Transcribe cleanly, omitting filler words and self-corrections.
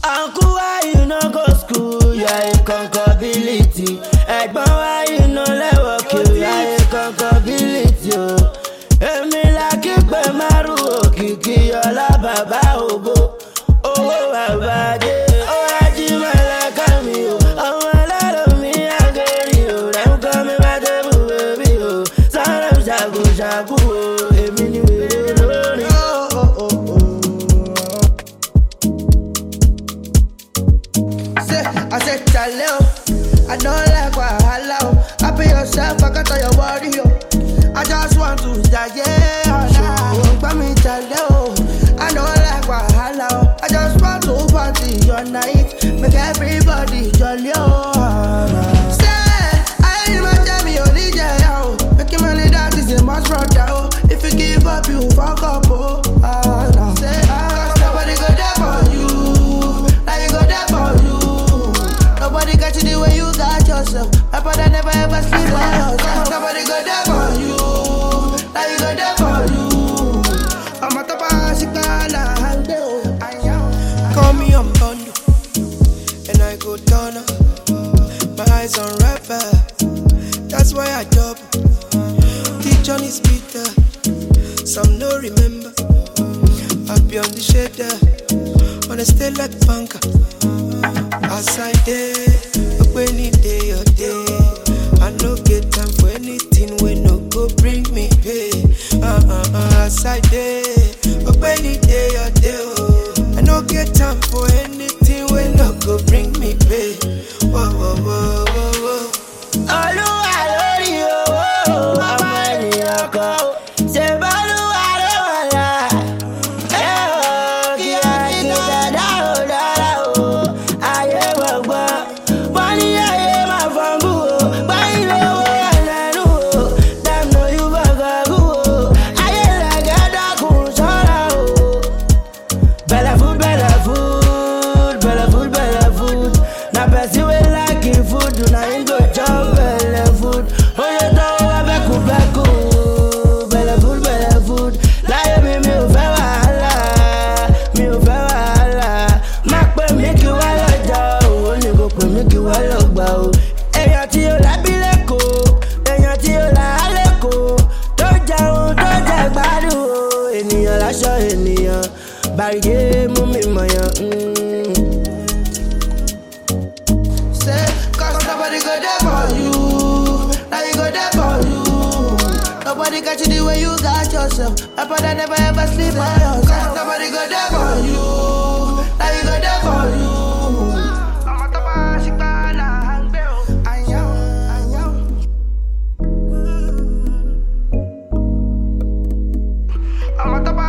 Uncle, why you no go school? You are a concability. Ẹ̀gbọ́n, why you no level kill? You are a concability. Èmi la kí pé márùn òkìkí ọlá bàbá ògo. Owó bàbá dé. Ó yá jí mẹ́lẹ́kẹ́ mi o. Ọmọ ẹlẹ́rọ mi àgẹ̀rì o. Rẹ̀ ń kọ́ mi bá débù bèbí o. Sáré ṣàkóṣàkó o. Èmi ni wèrè lórí. I said, Chaleo, I don't like wahala. Happy yourself, I got all your worry. I just want to die, yeah. So, me Chaleo, I don't like wahala. I just want to party all night, make everybody jolly. Say, I ain't my jammy, only jail. Making money, that is a must, brother. If you give up, you fuck up. Say, cause nobody go there for you. Now you go there for you. Nobody got you the way you got yourself. My father never ever sleep by yourself. Nobody go there for you. Now you go there for you. I'm a top of Shikala. Call me on Bondo, and I go down. My eyes on rapper. That's why I double. The Johnny's bitter. Some no remember. I be on the shader. Wanna stay like bunker. As I day, when it day or day, I no get time for anything when no go bring me pay. As I day, when it day or day, I no get time for anything when no go bring me pay. Whoa, whoa, whoa, whoa, whoa. Olúwa lórí owó, ọmọ ènìyàn kan, ṣe bọ́lúwa ló wà lá. Kí dàda ò dára o, ayé gbọ̀ngbọ̀n. Wọ́n ní ayé máa fọ́nbù o, báyìí lówó ẹlẹ́nu o, dem know you bọ̀gọ̀gù o, ayé lẹ̀gẹ́ dákun ṣọ́ra o. Belle food, belle food, belle food, belle food. Na person wey like him food, na him go chop belle food. Oye tọ́wọ́ wá bẹ́kùbẹ́kù, belle food, belle food. Láyé mi ò fẹ́ wàhálà, mi ò fẹ́ wàhálà. Má pè mí kí wá lọ́jọ́, òun ni kò pè mí kí wá lọ́gbà o. Èèyàn tí ó lábí lẹ́kọ̀ọ́, èèyàn tí ó là á lẹ́kọ̀ọ́, tó jẹun tó jẹ gbádùn o. Ènìyàn láṣọ ènìyàn, bàrìyé mú mi mọ̀yàn. Say, cause nobody go there for you. Now you go there for you. Nobody got you the way you got yourself. My father never ever sleep by yourself. Cause nobody go there for you. Now you go there for you. I'm a top of Shikala. I'm a top of